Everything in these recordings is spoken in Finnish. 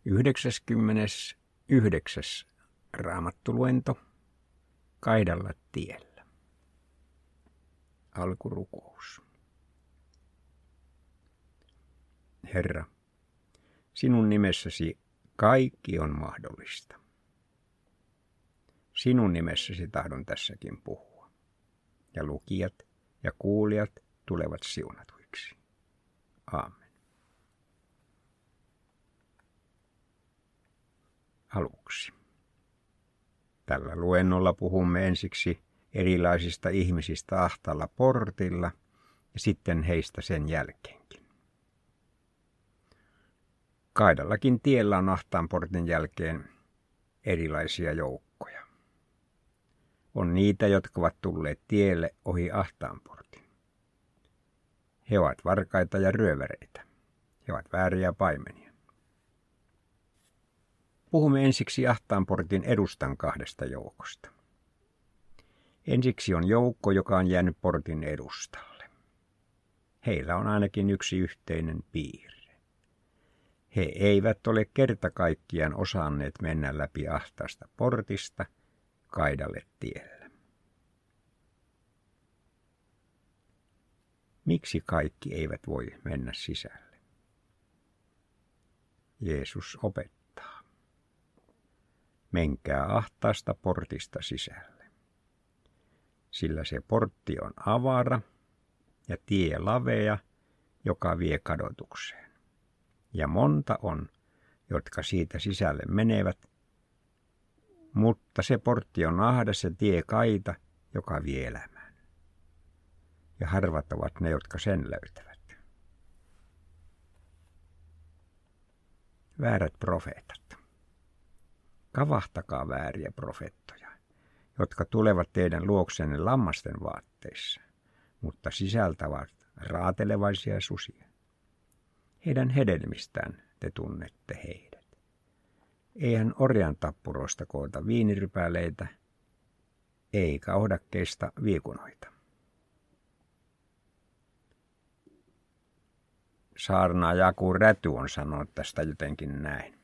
99. Raamattuluento Kaidalla tiellä. Alkurukous. Herra, sinun nimessäsi kaikki on mahdollista. Sinun nimessäsi tahdon tässäkin puhua, ja lukijat ja kuulijat tulevat siunatuiksi. Aamen. Aluksi. Tällä luennolla puhumme ensiksi erilaisista ihmisistä ahtaalla portilla ja sitten heistä sen jälkeenkin. Kaidallakin tiellä on ahtaan portin jälkeen erilaisia joukkoja. On niitä, jotka ovat tulleet tielle ohi ahtaan portin. He ovat varkaita ja ryöväreitä. He ovat vääriä paimenia. Puhumme ensiksi ahtaan portin edustan kahdesta joukosta. Ensiksi on joukko, joka on jäänyt portin edustalle. Heillä on ainakin yksi yhteinen piirre. He eivät ole kerta kaikkiaan osanneet mennä läpi ahtaasta portista Kaidalle tiellä. Miksi kaikki eivät voi mennä sisälle? Jeesus opettaa. Menkää ahtaasta portista sisälle, sillä se portti on avara ja tie lavea, joka vie kadotukseen. Ja monta on, jotka siitä sisälle menevät, mutta se portti on ahdas ja tie kaita, joka vie elämään. Ja harvat ovat ne, jotka sen löytävät. Väärät profeetat. Kavahtakaa vääriä profeettoja, jotka tulevat teidän luoksenne lammasten vaatteissa, mutta sisältävät raatelevaisia susia. Heidän hedelmistään te tunnette heidät. Eihän orjan tappuroista koota viinirypäleitä, eikä ohdakkeista viikunoita. Saarnaaja Jaakko Räty on sanonut tästä jotenkin näin.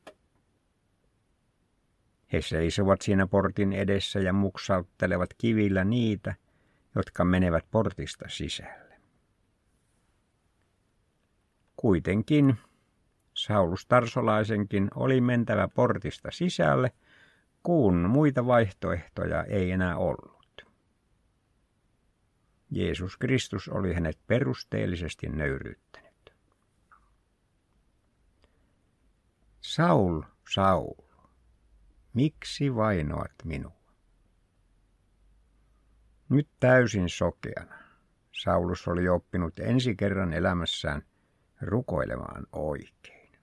He seisovat siinä portin edessä ja muksauttelevat kivillä niitä, jotka menevät portista sisälle. Kuitenkin Saulus Tarsolaisenkin oli mentävä portista sisälle, kun muita vaihtoehtoja ei enää ollut. Jeesus Kristus oli hänet perusteellisesti nöyryyttänyt. Saul, Saul, miksi vainoat minua? Nyt täysin sokeana Saulus oli oppinut ensi kerran elämässään rukoilemaan oikein.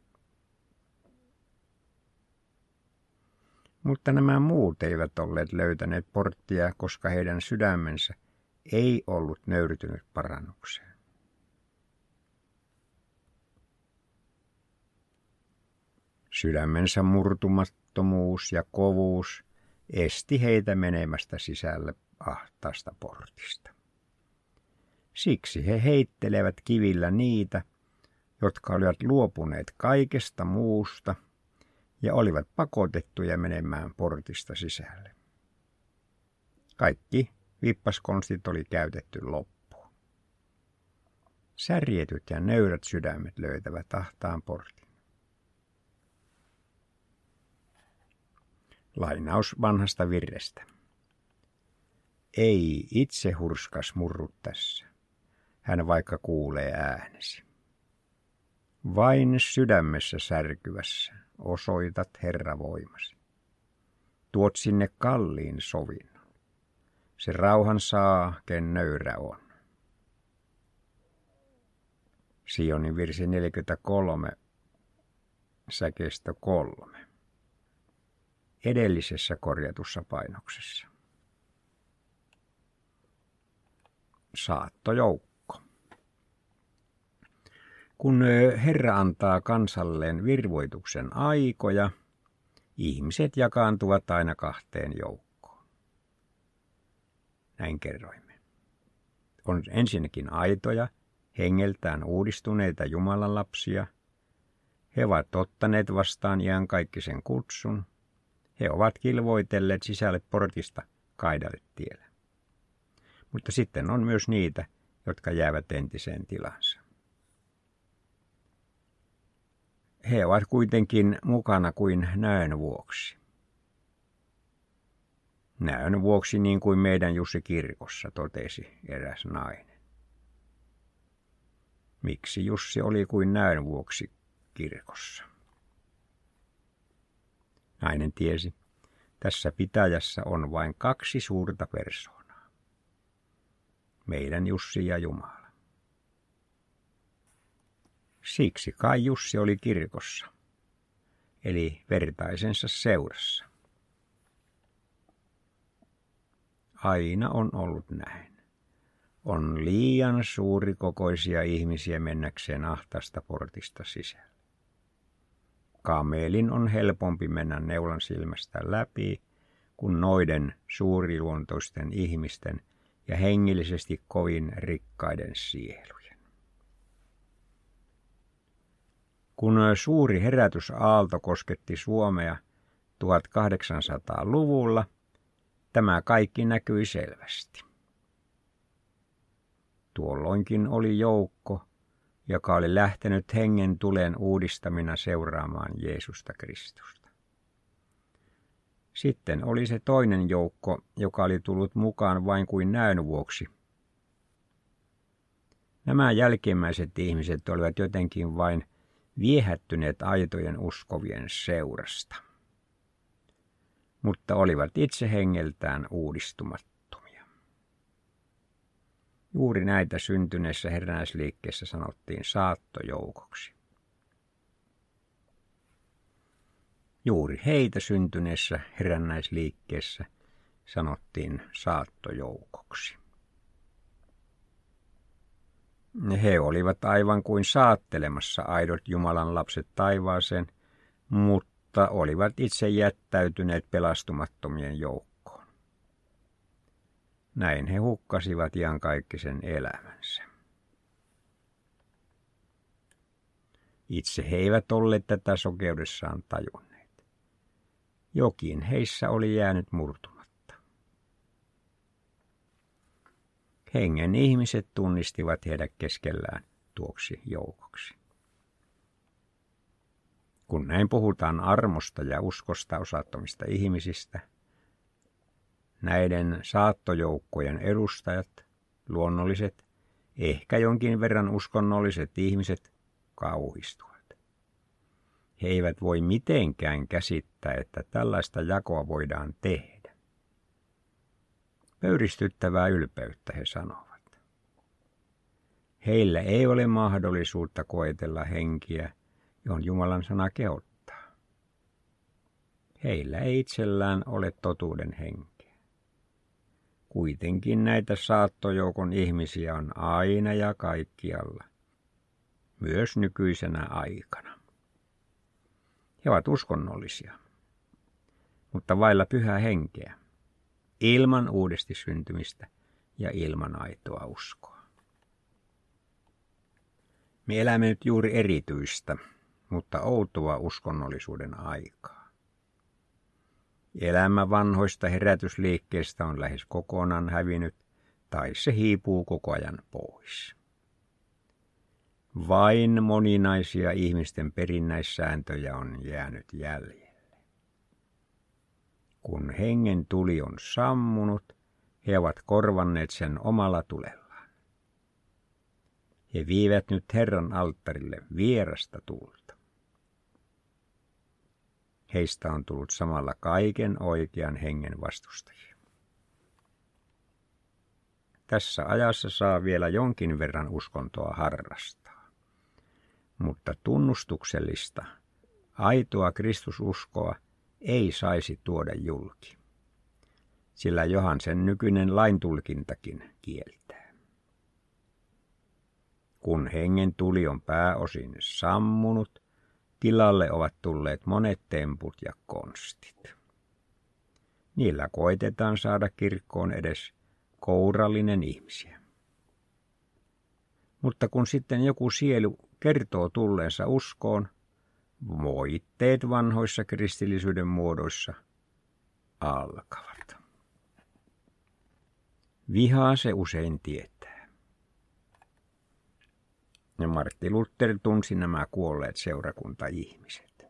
Mutta nämä muut eivät olleet löytäneet porttia, koska heidän sydämensä ei ollut nöyrtynyt parannukseen. Sydämensä murtumattomuus ja kovuus esti heitä menemästä sisälle ahtaasta portista. Siksi he heittelevät kivillä niitä, jotka olivat luopuneet kaikesta muusta ja olivat pakotettuja menemään portista sisälle. Kaikki vippaskonstit oli käytetty loppuun. Särjetyt ja nöyrät sydämet löytävät ahtaan portin. Lainaus vanhasta virrestä. Ei itse hurskas murru tässä, hän vaikka kuulee äänesi. Vain sydämessä särkyvässä osoitat Herra voimasi. Tuot sinne kalliin sovinnon. Se rauhan saa, ken nöyrä on. Sionin virsi 43, säkeistö 3. Edellisessä korjatussa painoksessa. Saattojoukko. Kun Herra antaa kansalleen virvoituksen aikoja, ihmiset jakaantuvat aina kahteen joukkoon. Näin kerroimme. On ensinnäkin aitoja, hengeltään uudistuneita Jumalan lapsia, He ovat ottaneet vastaan iankaikkisen kutsun. He ovat kilvoitelleet sisälle portista kaidalle tielle. Mutta sitten on myös niitä, jotka jäävät entiseen tilansa. He ovat kuitenkin mukana kuin näön vuoksi. Näön vuoksi niin kuin meidän Jussi kirkossa, totesi eräs nainen. Miksi Jussi oli kuin näön vuoksi kirkossa? Nainen tiesi, tässä pitäjässä on vain 2 suurta persoonaa. Meidän Jussi ja Jumala. Siksi kai Jussi oli kirkossa, eli vertaisensa seurassa. Aina on ollut näin. On liian suurikokoisia ihmisiä mennäkseen ahtaasta portista sisälle. Kamelin on helpompi mennä neulan silmästä läpi kuin noiden suuriluontoisten ihmisten ja hengellisesti kovin rikkaiden sielujen. Kun suuri herätysaalto kosketti Suomea 1800-luvulla, tämä kaikki näkyi selvästi. Tuolloinkin oli joukko, joka oli lähtenyt hengen tulen uudistamina seuraamaan Jeesusta Kristusta. Sitten oli se toinen joukko, joka oli tullut mukaan vain kuin näön vuoksi. Nämä jälkimmäiset ihmiset olivat jotenkin vain viehättyneet aitojen uskovien seurasta, mutta olivat itse hengeltään uudistumattomia. Juuri näitä syntyneessä herännäisliikkeessä sanottiin saattojoukoksi. Juuri heitä syntyneessä herännäisliikkeessä sanottiin saattojoukoksi. He olivat aivan kuin saattelemassa aidot Jumalan lapset taivaaseen, mutta olivat itse jättäytyneet pelastumattomien joukkoon. Näin he hukkasivat iankaikkisen elämänsä. Itse he eivät olleet tätä sokeudessaan tajunneet. Jokin heissä oli jäänyt murtumatta. Hengen ihmiset tunnistivat heidät keskellään tuoksi joukoksi. Kun näin puhutaan armosta ja uskosta osattomista ihmisistä, näiden saattojoukkojen edustajat, luonnolliset, ehkä jonkin verran uskonnolliset ihmiset kauhistuvat. He eivät voi mitenkään käsittää, että tällaista jakoa voidaan tehdä. Pöyristyttävää ylpeyttä he sanovat. Heillä ei ole mahdollisuutta koetella henkiä, johon Jumalan sana kehottaa. Heillä ei itsellään ole totuuden henkeä. Kuitenkin näitä saattojoukon ihmisiä on aina ja kaikkialla, myös nykyisenä aikana. He ovat uskonnollisia, mutta vailla pyhää henkeä, ilman uudesti syntymistä ja ilman aitoa uskoa. Me elämme nyt juuri erityistä, mutta outoa uskonnollisuuden aikaa. Elämä vanhoista herätysliikkeistä on lähes kokonaan hävinnyt, tai se hiipuu koko ajan pois. Vain moninaisia ihmisten perinnäissääntöjä on jäänyt jäljelle. Kun hengen tuli on sammunut, he ovat korvanneet sen omalla tulellaan. He viivät nyt Herran alttarille vierasta tulta. Heistä on tullut samalla kaiken oikean hengen vastustajia. Tässä ajassa saa vielä jonkin verran uskontoa harrastaa, mutta tunnustuksellista, aitoa Kristususkoa ei saisi tuoda julki, sillä johan sen nykyinen laintulkintakin kieltää. Kun hengen tuli on pääosin sammunut, tilalle ovat tulleet monet temput ja konstit. Niillä koitetaan saada kirkkoon edes kourallinen ihmisiä. Mutta kun sitten joku sielu kertoo tulleensa uskoon, Moitteet vanhoissa kristillisyyden muodoissa alkavat. Vihaa se usein tietää. Ja Martti Luther tunsi nämä kuolleet seurakuntaihmiset.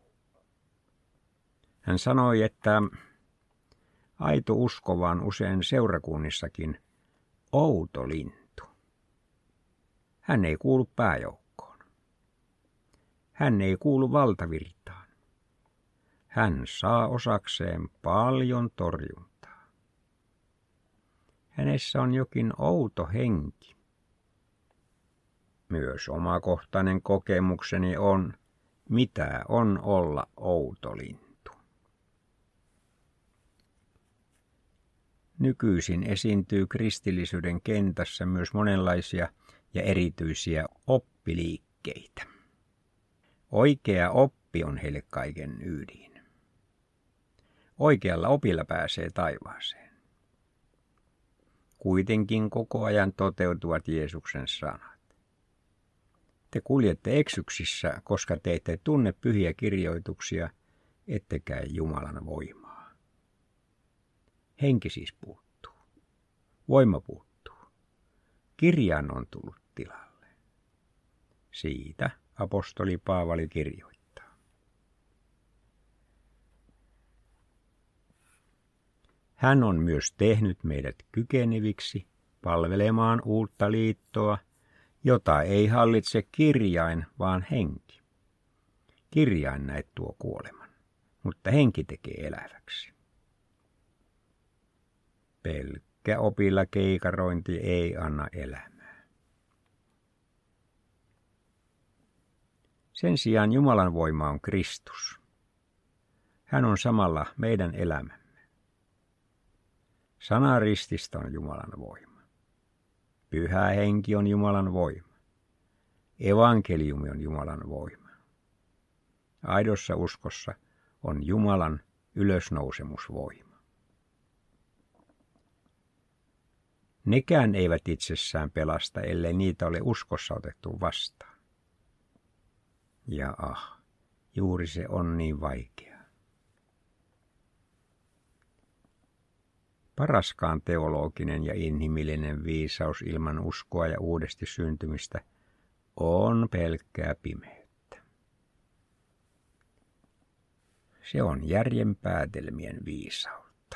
Hän sanoi, että aito uskova on usein seurakunnissakin outo lintu. Hän ei kuulu pääjoukkoon. Hän ei kuulu valtavirtaan. Hän saa osakseen paljon torjuntaa. Hänessä on jokin outo henki. Myös omakohtainen kokemukseni on, mitä on olla outo lintu. Nykyisin esiintyy kristillisyyden kentässä myös monenlaisia ja erityisiä oppiliikkeitä. Oikea oppi on heille kaiken ydin. Oikealla opilla pääsee taivaaseen. Kuitenkin koko ajan toteutuvat Jeesuksen sanat. Te eksyksissä, koska te ette tunne pyhiä kirjoituksia, ettekä Jumalan voimaa. Henki siis puuttuu. Voima puuttuu. Kirjain on tullut tilalle. Siitä apostoli Paavali kirjoittaa. Hän on myös tehnyt meidät kykeneviksi palvelemaan uutta liittoa, jota ei hallitse kirjain, vaan henki. Kirjain näet tuo kuoleman, mutta henki tekee eläväksi. Pelkkä opilla keikarointi ei anna elämää. Sen sijaan Jumalan voima on Kristus. Hän on samalla meidän elämämme. Sana rististä on Jumalan voima. Pyhä henki on Jumalan voima. Evankeliumi on Jumalan voima. Aidossa uskossa on Jumalan ylösnousemusvoima. Nekään eivät itsessään pelasta, ellei niitä ole uskossa otettu vastaan. Ja juuri se on niin vaikeaa. Paraskaan teologinen ja inhimillinen viisaus ilman uskoa ja uudesti syntymistä on pelkkää pimeyttä. Se on järjen päätelmien viisautta.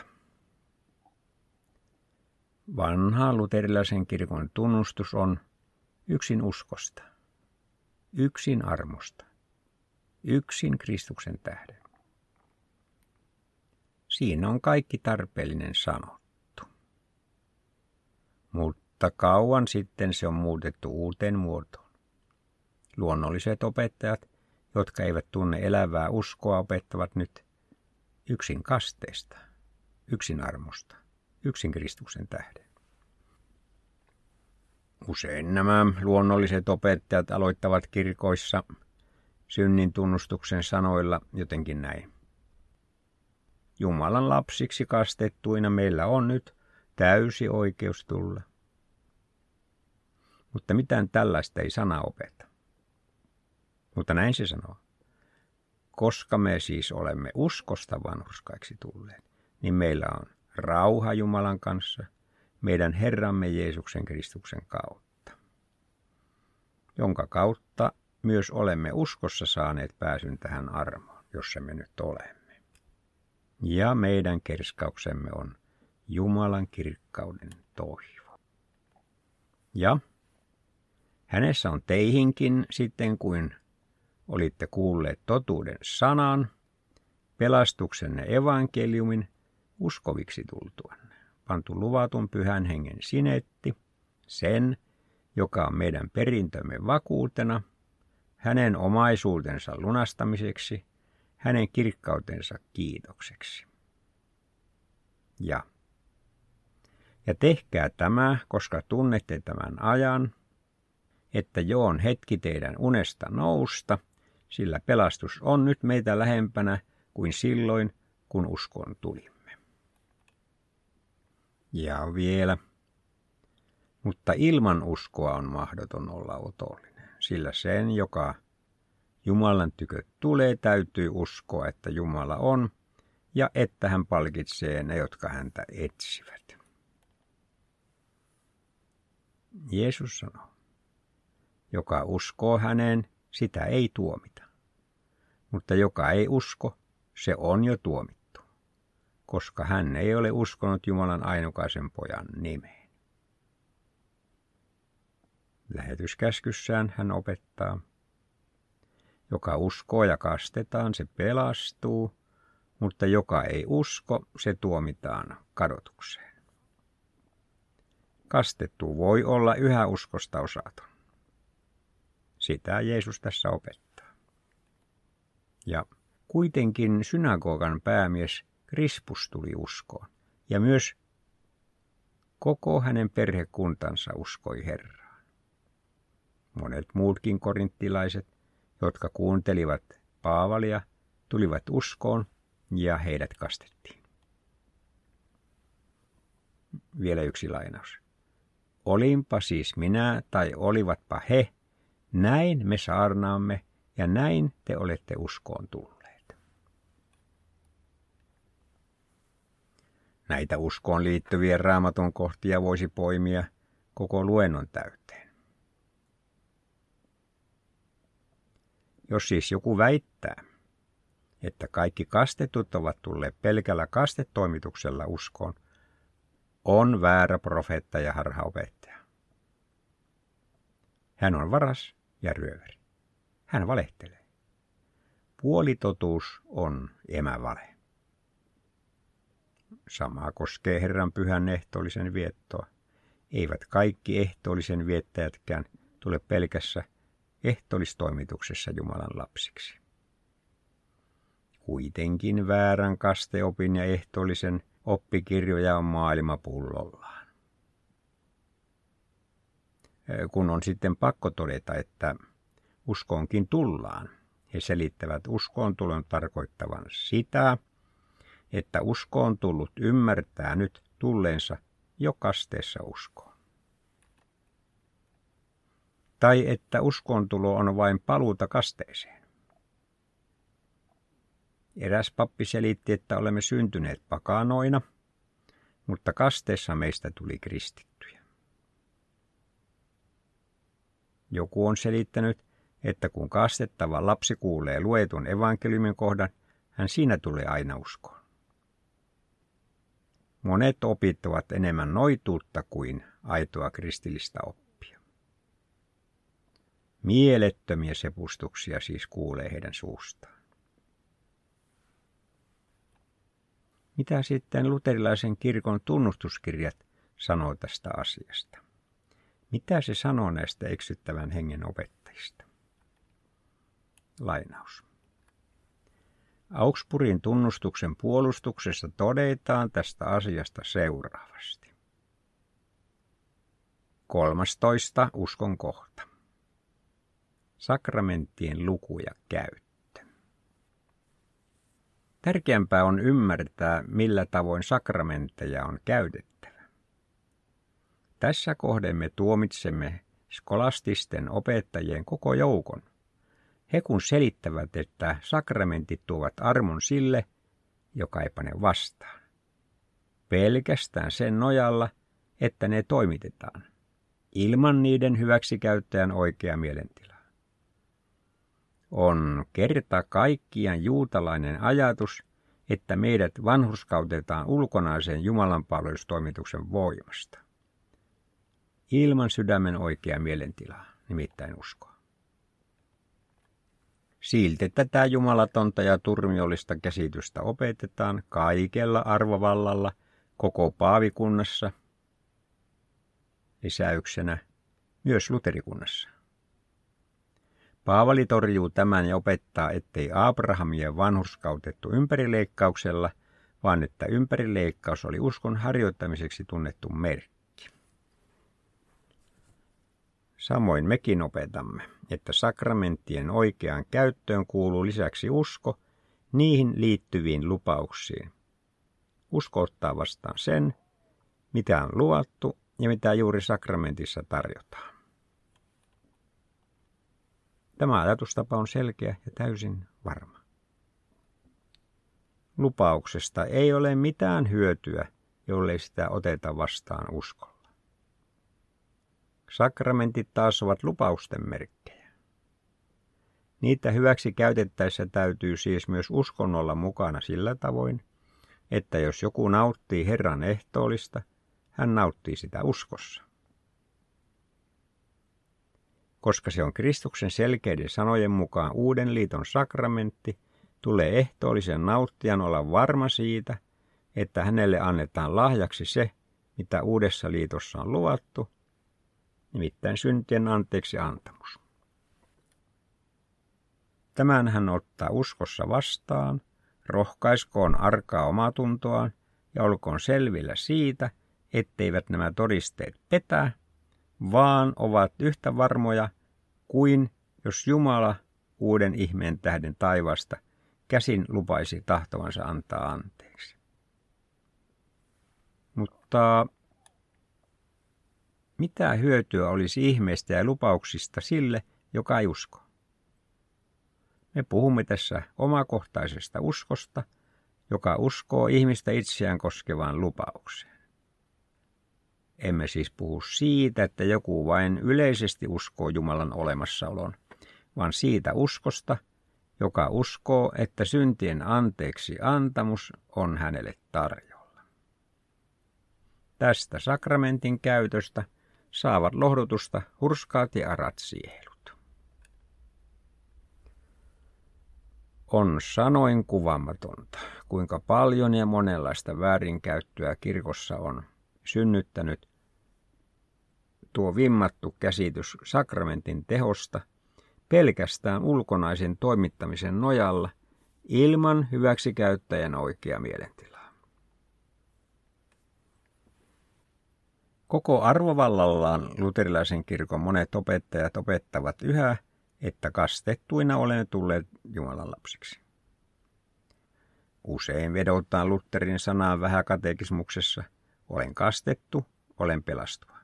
Vanha luterilaisen kirkon tunnustus on yksin uskosta, yksin armosta, yksin Kristuksen tähden. Siinä on kaikki tarpeellinen sanottu. Mutta kauan sitten se on muutettu uuteen muotoon. Luonnolliset opettajat, jotka eivät tunne elävää uskoa, opettavat nyt yksin kasteesta, yksin armosta, yksin Kristuksen tähden. Usein nämä luonnolliset opettajat aloittavat kirkoissa synnin tunnustuksen sanoilla jotenkin näin. Jumalan lapsiksi kastettuina meillä on nyt täysi oikeus tulla. Mutta mitään tällaista ei sana opeta. Mutta näin se sanoo. Koska me siis olemme uskosta vanhurskaiksi tulleet, niin meillä on rauha Jumalan kanssa meidän Herramme Jeesuksen Kristuksen kautta, jonka kautta myös olemme uskossa saaneet pääsyn tähän armoon, jossa me nyt olemme. Ja meidän kerskauksemme on Jumalan kirkkauden toivo. Ja hänessä on teihinkin sitten, kuin olitte kuulleet totuuden sanan, pelastuksenne evankeliumin, uskoviksi tultuanne, pantu luvatun pyhän hengen sinetti, sen, joka on meidän perintömme vakuutena, hänen omaisuutensa lunastamiseksi, hänen kirkkautensa kiitokseksi. Ja tehkää tämä, koska tunnette tämän ajan, että jo on hetki teidän unesta nousta, sillä pelastus on nyt meitä lähempänä kuin silloin, kun uskoon tulimme. Ja vielä, mutta ilman uskoa on mahdoton olla otollinen, sillä sen, joka Jumalan tykö tulee, täytyy uskoa, että Jumala on ja että hän palkitsee ne, jotka häntä etsivät. Jeesus sanoo, joka uskoo häneen, sitä ei tuomita. Mutta joka ei usko, se on jo tuomittu, koska hän ei ole uskonut Jumalan ainokaisen pojan nimeen. Lähetyskäskyssään hän opettaa, joka uskoo ja kastetaan, se pelastuu, mutta joka ei usko, se tuomitaan kadotukseen. Kastettu voi olla yhä uskosta osaton. Sitä Jeesus tässä opettaa. Ja kuitenkin synagogan päämies Krispus tuli uskoon, ja myös koko hänen perhekuntansa uskoi Herraan. Monet muutkin korinttilaiset, jotka kuuntelivat Paavalia, tulivat uskoon ja heidät kastettiin. Vielä yksi lainaus. Olinpa siis minä tai olivatpa he, näin me saarnaamme ja näin te olette uskoon tulleet. Näitä uskoon liittyviä Raamatun kohtia voisi poimia koko luennon täyteen. Jos siis joku väittää, että kaikki kastetut ovat tulleet pelkällä kastetoimituksella uskoon, on väärä profeetta ja harhaopettaja. Hän on varas ja ryöväri. Hän valehtelee. Puolitotuus on emävale. Sama koskee Herran pyhän ehtoollisen viettoa. Eivät kaikki ehtoollisen viettäjätkään tule pelkässä ehtoollistoimituksessa Jumalan lapsiksi. Kuitenkin väärän kasteopin ja ehtoollisen oppikirjoja on maailma pullollaan. Kun on sitten pakko todeta, että uskoonkin tullaan, he selittävät uskoon tulon tarkoittavan sitä, että uskoon tullut ymmärtää nyt tulleensa jo kasteessa uskoon. Tai että uskoontulo on vain paluuta kasteeseen. Eräs pappi selitti, että olemme syntyneet pakanoina, mutta kasteessa meistä tuli kristittyjä. Joku on selittänyt, että kun kastettava lapsi kuulee luetun evankeliumin kohdan, hän siinä tulee aina uskoon. Monet opit ovat enemmän noituutta kuin aitoa kristillistä oppia. Mielettömiä sepustuksia siis kuulee heidän suustaan. Mitä sitten luterilaisen kirkon tunnustuskirjat sanoo tästä asiasta? Mitä se sanoo näistä eksyttävän hengen opettajista? Lainaus. Augsburgin tunnustuksen puolustuksessa todetaan tästä asiasta seuraavasti. 13. uskon kohta. Sakramenttien luku ja käyttö. Tärkeämpää on ymmärtää, millä tavoin sakramentteja on käytettävä. Tässä kohden me tuomitsemme skolastisten opettajien koko joukon. He kun selittävät, että sakramentit tuovat armon sille, joka ei pane vastaan. Pelkästään sen nojalla, että ne toimitetaan, ilman niiden hyväksikäyttäjän oikea mielentila. On kerta kaikkiaan juutalainen ajatus, että meidät vanhurskautetaan ulkonaisen jumalanpalvelustoimituksen voimasta. Ilman sydämen oikea mielentilaa, nimittäin uskoa. Silti tätä jumalatonta ja turmiollista käsitystä opetetaan kaikella arvovallalla koko paavikunnassa, lisäyksenä myös luterikunnassa. Paavali torjuu tämän ja opettaa, ettei Abrahamia vanhurskautettu ympärileikkauksella, vaan että ympärileikkaus oli uskon harjoittamiseksi tunnettu merkki. Samoin mekin opetamme, että sakramenttien oikeaan käyttöön kuuluu lisäksi usko niihin liittyviin lupauksiin. Usko ottaa vastaan sen, mitä on luvattu ja mitä juuri sakramentissa tarjotaan. Tämä ajatustapa on selkeä ja täysin varma. Lupauksesta ei ole mitään hyötyä, jollei sitä oteta vastaan uskolla. Sakramentit taas ovat lupausten merkkejä. Niitä hyväksi käytettäessä täytyy siis myös uskon olla mukana sillä tavoin, että jos joku nauttii Herran ehtoollista, hän nauttii sitä uskossa. Koska se on Kristuksen selkeiden sanojen mukaan uuden liiton sakramentti, tulee ehtoollisen nauttijan olla varma siitä, että hänelle annetaan lahjaksi se, mitä uudessa liitossa on luvattu, nimittäin syntien anteeksi antamus. Tämän hän ottaa uskossa vastaan, rohkaiskoon arkaa omatuntoaan ja olkoon selvillä siitä, etteivät nämä todisteet petä, vaan ovat yhtä varmoja kuin jos Jumala uuden ihmeen tähden taivaasta käsin lupaisi tahtovansa antaa anteeksi. Mutta mitä hyötyä olisi ihmeistä ja lupauksista sille, joka ei usko? Me puhumme tässä omakohtaisesta uskosta, joka uskoo ihmistä itseään koskevaan lupaukseen. Emme siis puhu siitä, että joku vain yleisesti uskoo Jumalan olemassaolon, vaan siitä uskosta, joka uskoo, että syntien anteeksi antamus on hänelle tarjolla. Tästä sakramentin käytöstä saavat lohdutusta hurskaat ja arat sielut. On sanoin kuvaamatonta, kuinka paljon ja monenlaista väärinkäyttöä kirkossa on synnyttänyt tuo vimmattu käsitys sakramentin tehosta pelkästään ulkonaisen toimittamisen nojalla ilman hyväksikäyttäjän oikea mielentilaa. Koko arvovallallaan luterilaisen kirkon monet opettajat opettavat yhä, että kastettuina olemme tulleet Jumalan lapsiksi. Usein vedotaan Lutherin sanaan vähäkatekismuksessa, olen kastettu, olen pelastuva.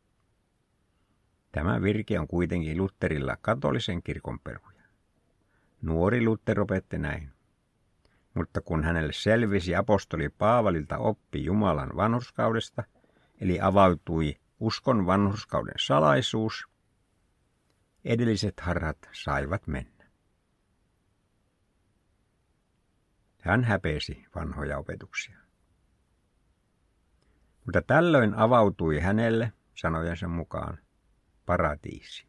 Tämä virke on kuitenkin Lutherilla katolisen kirkon peruja. Nuori Luther opetti näin. Mutta kun hänelle selvisi apostoli Paavalilta oppi Jumalan vanhurskaudesta, eli avautui uskon vanhurskauden salaisuus, edelliset harhat saivat mennä. Hän häpesi vanhoja opetuksia. Mutta tällöin avautui hänelle, sanojensa mukaan, paratiisi.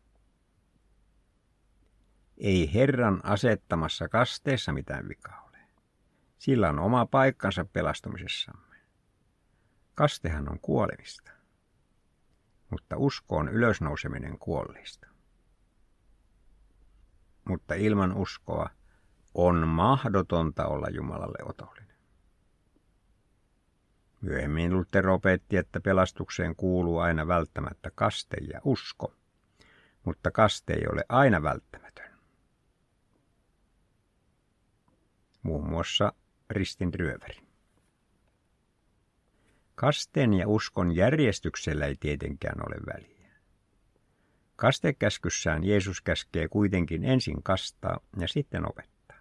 Ei Herran asettamassa kasteessa mitään vikaa ole. Sillä on oma paikkansa pelastumisessamme. Kastehan on kuolemista, mutta usko on ylösnouseminen kuolleista. Mutta ilman uskoa on mahdotonta olla Jumalalle otollinen. Myöhemmin Luther opetti, että pelastukseen kuuluu aina välttämättä kaste ja usko, mutta kaste ei ole aina välttämätön. Muun muassa ristin ryöväri. Kasteen ja uskon järjestyksellä ei tietenkään ole väliä. Kastekäskyssään Jeesus käskee kuitenkin ensin kastaa ja sitten opettaa.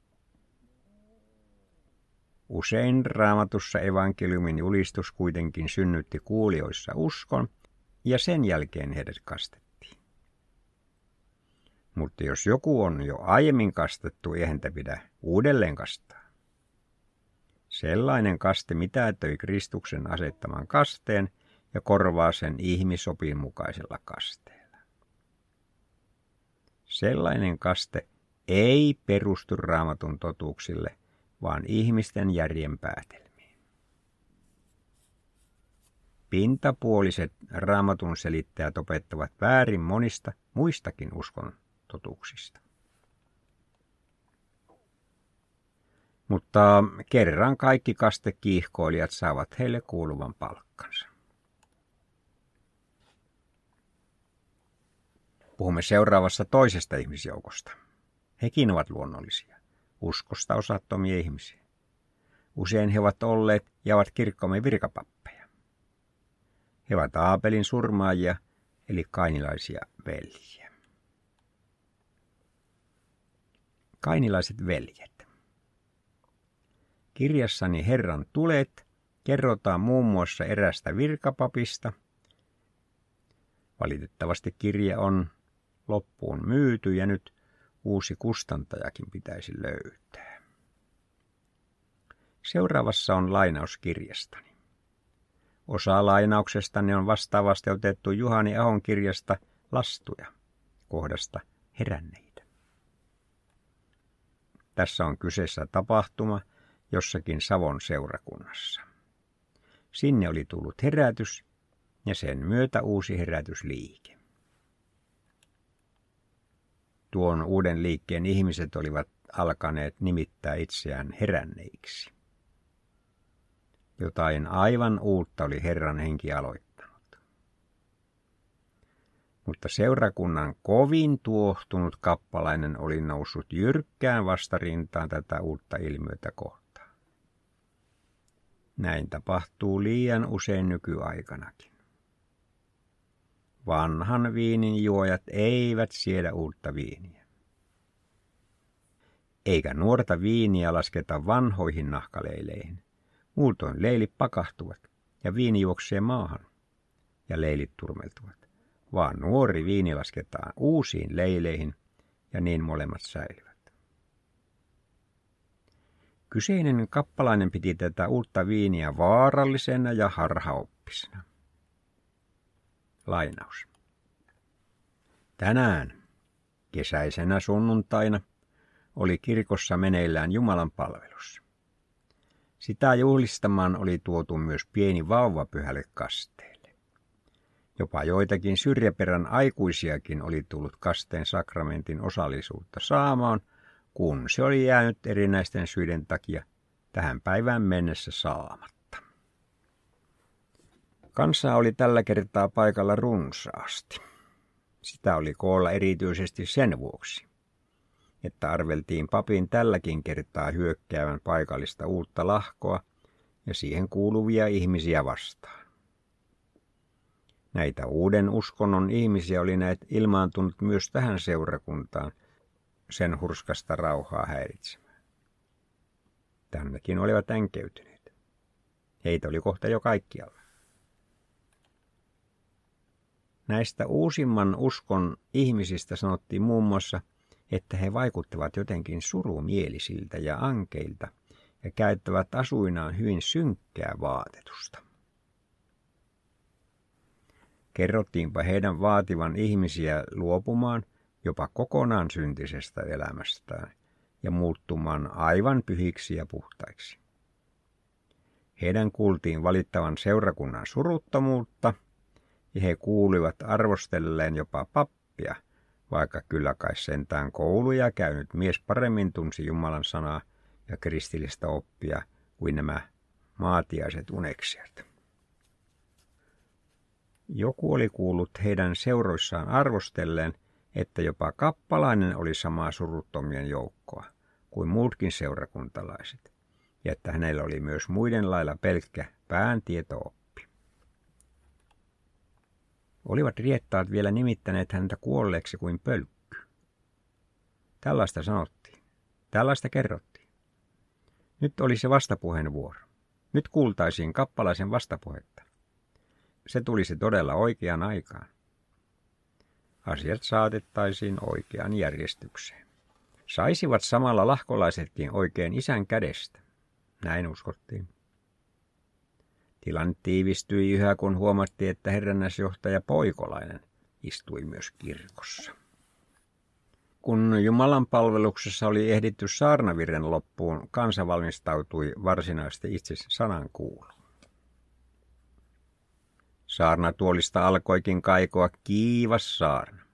Usein Raamatussa evankeliumin julistus kuitenkin synnytti kuulijoissa uskon ja sen jälkeen heidät kastettiin. Mutta jos joku on jo aiemmin kastettu, ei häntä pidä uudelleen kastaa. Sellainen kaste mitätöi Kristuksen asettaman kasteen ja korvaa sen ihmisopin mukaisella kasteella. Sellainen kaste ei perustu Raamatun totuuksille, vaan ihmisten järjen päätelmiin. Pintapuoliset Raamatun selittäjät opettavat väärin monista muistakin uskon totuuksista. Mutta kerran kaikki kastekiihkoilijat saavat heille kuuluvan palkkansa. Puhumme seuraavassa toisesta ihmisjoukosta. Hekin ovat luonnollisia, uskosta osattomia ihmisiä. Usein he ovat olleet ja ovat kirkkomme virkapappeja. He ovat Aabelin surmaajia, eli kainilaisia veljiä. Kainilaiset veljet. Kirjassani Herran tulet kerrotaan muun muassa erästä virkapapista. Valitettavasti kirje on loppuun myyty ja nyt uusi kustantajakin pitäisi löytää. Seuraavassa on lainaus kirjastani. Osa lainauksestani on vastaavasti otettu Juhani Ahon kirjasta Lastuja, kohdasta Heränneitä. Tässä on kyseessä tapahtuma jossakin Savon seurakunnassa. Sinne oli tullut herätys ja sen myötä uusi herätysliike. Tuon uuden liikkeen ihmiset olivat alkaneet nimittää itseään heränneiksi. Jotain aivan uutta oli Herran henki aloittanut. Mutta seurakunnan kovin tuohtunut kappalainen oli noussut jyrkkään vastarintaan tätä uutta ilmiötä kohtaan. Näin tapahtuu liian usein nykyaikanakin. Vanhan viinin juojat eivät siedä uutta viiniä. Eikä nuorta viiniä lasketa vanhoihin nahkaleileihin. Muutoin leilit pakahtuvat ja viini juoksee maahan ja leilit turmeltuvat. Vaan nuori viini lasketaan uusiin leileihin ja niin molemmat säilyvät. Kyseinen kappalainen piti tätä uutta viiniä vaarallisena ja harhaoppisena. Lainaus. Tänään, kesäisenä sunnuntaina, oli kirkossa meneillään Jumalan palvelus. Sitä juhlistamaan oli tuotu myös pieni vauva pyhälle kasteelle. Jopa joitakin syrjäperän aikuisiakin oli tullut kasteen sakramentin osallisuutta saamaan, kun se oli jäänyt erinäisten syiden takia tähän päivään mennessä saamatta. Kansaa oli tällä kertaa paikalla runsaasti. Sitä oli koolla erityisesti sen vuoksi, että arveltiin papin tälläkin kertaa hyökkäävän paikallista uutta lahkoa ja siihen kuuluvia ihmisiä vastaan. Näitä uuden uskonnon ihmisiä oli näet ilmaantunut myös tähän seurakuntaan sen hurskasta rauhaa häiritsemään. Tännekin olivat änkeytyneet. Heitä oli kohta jo kaikkialla. Näistä uusimman uskon ihmisistä sanottiin muun muassa, että he vaikuttavat jotenkin surumielisiltä ja ankeilta ja käyttävät asuinaan hyvin synkkää vaatetusta. Kerrottiinpa heidän vaativan ihmisiä luopumaan jopa kokonaan syntisestä elämästään ja muuttumaan aivan pyhiksi ja puhtaiksi. Heidän kuultiin valittavan seurakunnan suruttomuutta ja he kuulivat arvostelleen jopa pappia, vaikka kyllä kai sentään kouluja käynyt mies paremmin tunsi Jumalan sanaa ja kristillistä oppia kuin nämä maatiaiset uneksijat. Joku oli kuullut heidän seuroissaan arvostelleen, että jopa kappalainen oli samaa suruttomien joukkoa kuin muutkin seurakuntalaiset, ja että hänellä oli myös muiden lailla pelkkä pääntieto-oppi. Olivat riettaat vielä nimittäneet häntä kuolleeksi kuin pölkky. Tällaista sanottiin, tällaista kerrottiin. Nyt oli se vastapuheen vuoro. Nyt kuultaisiin kappalaisen vastapuhetta. Se tulisi todella oikeaan aikaan. Asiat saatettaisiin oikeaan järjestykseen. Saisivat samalla lahkolaisetkin oikein isän kädestä. Näin uskottiin. Tilanne tiivistyi yhä, kun huomattiin, että herrannäisjohtaja Poikolainen istui myös kirkossa. Kun Jumalan palveluksessa oli ehditty saarnavirren loppuun, kansa valmistautui varsinaisesti itse sanan kuuluun. Saarnatuolista alkoikin kaikoa kiivas saarna.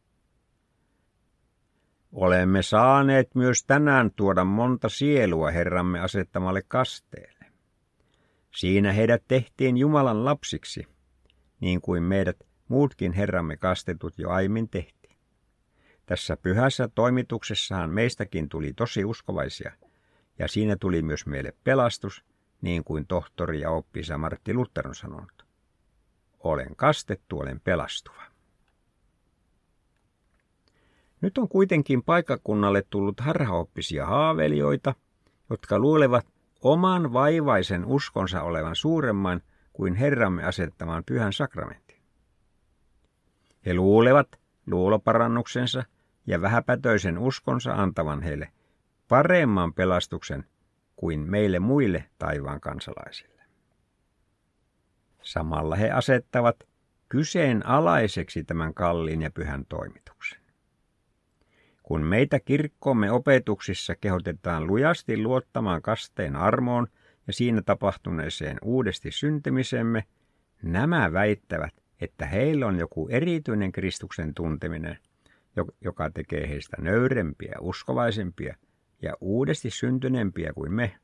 Olemme saaneet myös tänään tuoda monta sielua Herramme asettamalle kasteelle. Siinä heidät tehtiin Jumalan lapsiksi, niin kuin meidät muutkin Herramme kastetut jo aiemmin tehtiin. Tässä pyhässä toimituksessahan meistäkin tuli tosi uskovaisia, ja siinä tuli myös meille pelastus, niin kuin tohtori ja oppisa Martti Luther on sanonut. Olen kastettu, olen pelastuva. Nyt on kuitenkin paikkakunnalle tullut harhaoppisia haaveilijoita, jotka luulevat oman vaivaisen uskonsa olevan suuremman kuin Herramme asettaman pyhän sakramentin. He luulevat luuloparannuksensa ja vähäpätöisen uskonsa antavan heille paremman pelastuksen kuin meille muille taivaan kansalaisille. Samalla he asettavat kyseenalaiseksi tämän kalliin ja pyhän toimituksen. Kun meitä kirkkomme opetuksissa kehotetaan lujasti luottamaan kasteen armoon ja siinä tapahtuneeseen uudesti syntymisemme, nämä väittävät, että heillä on joku erityinen Kristuksen tunteminen, joka tekee heistä nöyrempiä, uskovaisempia ja uudesti syntyneempiä kuin me.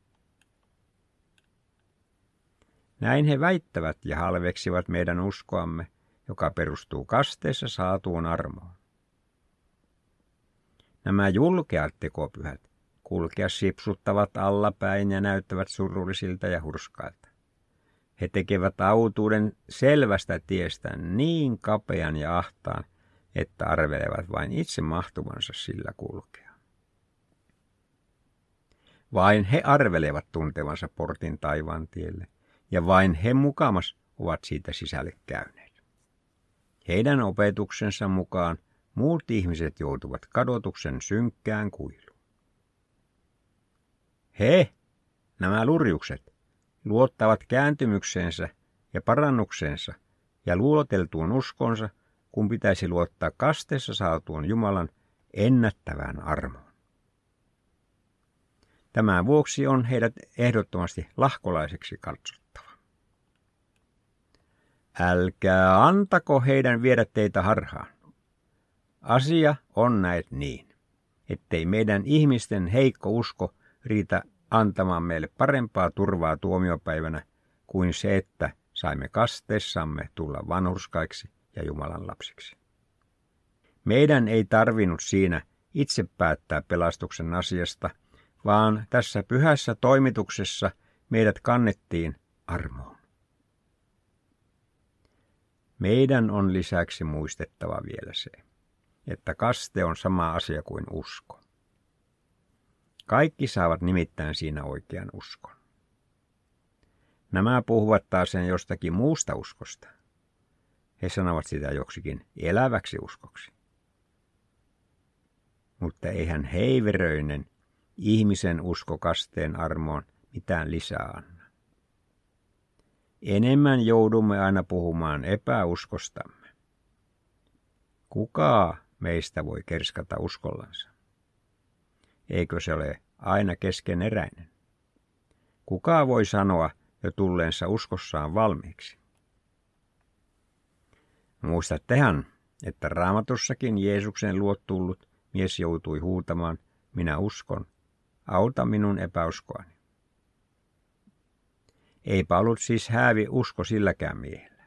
Näin he väittävät ja halveksivat meidän uskoamme, joka perustuu kasteessa saatuun armoon. Nämä julkeat tekopyhät kulkea sipsuttavat allapäin ja näyttävät surullisilta ja hurskailta. He tekevät autuuden selvästä tiestä niin kapean ja ahtaan, että arvelevat vain itse mahtuvansa sillä kulkea. Vain he arvelevat tuntevansa portin taivaan tielle, ja vain he mukamas ovat siitä sisälle käyneet. Heidän opetuksensa mukaan muut ihmiset joutuvat kadotuksen synkkään kuiluun. He, nämä lurjukset, luottavat kääntymykseensä ja parannuksensa ja luuloteltuun uskonsa, kun pitäisi luottaa kasteessa saatuun Jumalan ennättävään armoon. Tämän vuoksi on heidät ehdottomasti lahkolaiseksi katsottava. Älkää antako heidän viedä teitä harhaan. Asia on näet niin, ettei meidän ihmisten heikko usko riitä antamaan meille parempaa turvaa tuomiopäivänä kuin se, että saimme kasteessamme tulla vanhurskaiksi ja Jumalan lapsiksi. Meidän ei tarvinnut siinä itse päättää pelastuksen asiasta, vaan tässä pyhässä toimituksessa meidät kannettiin armoon. Meidän on lisäksi muistettava vielä se, että kaste on sama asia kuin usko. Kaikki saavat nimittäin siinä oikean uskon. Nämä puhuvat taas sen jostakin muusta uskosta. He sanovat sitä joksikin eläväksi uskoksi. Mutta eihän heiveröinen ihmisen usko kasteen armoon mitään lisää anna. Enemmän joudumme aina puhumaan epäuskostamme. Kuka meistä voi kerskata uskollansa? Eikö se ole aina keskeneräinen? Kuka voi sanoa jo tulleensa uskossaan valmiiksi? Muistattehan, että Raamatussakin Jeesuksen luo tullut mies joutui huutamaan, minä uskon, auta minun epäuskoani. Eipä ollut siis häävi usko silläkään miehellä.